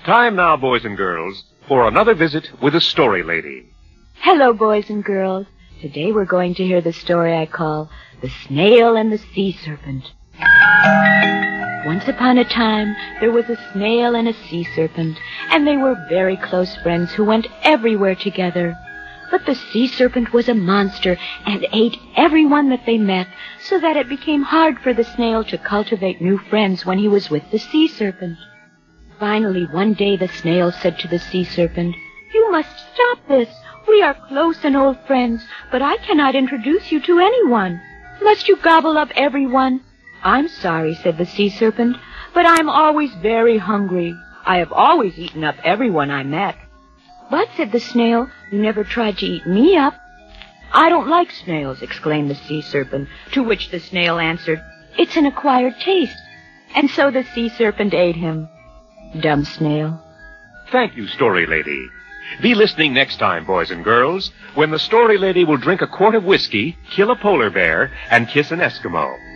Time now, boys and girls, for another visit with the Story Lady. Hello, boys and girls. Today we're going to hear the story I call The Snail and the Sea Serpent. Once upon a time, there was a snail and a sea serpent, and they were very close friends who went everywhere together. But the sea serpent was a monster and ate everyone that they met, so that it became hard for the snail to cultivate new friends when he was with the sea serpent. Finally, one day the snail said to the sea serpent, "You must stop this. We are close and old friends, but I cannot introduce you to anyone. Must you gobble up everyone?" "I'm sorry," said the sea serpent, "but I'm always very hungry. I have always eaten up everyone I met." "But," said the snail, "you never tried to eat me up." "I don't like snails," exclaimed the sea serpent, to which the snail answered, "It's an acquired taste." And so the sea serpent ate him. Dumb snail. Thank you, Story Lady. Be listening next time, boys and girls, when the Story Lady will drink a quart of whiskey, kill a polar bear, and kiss an Eskimo.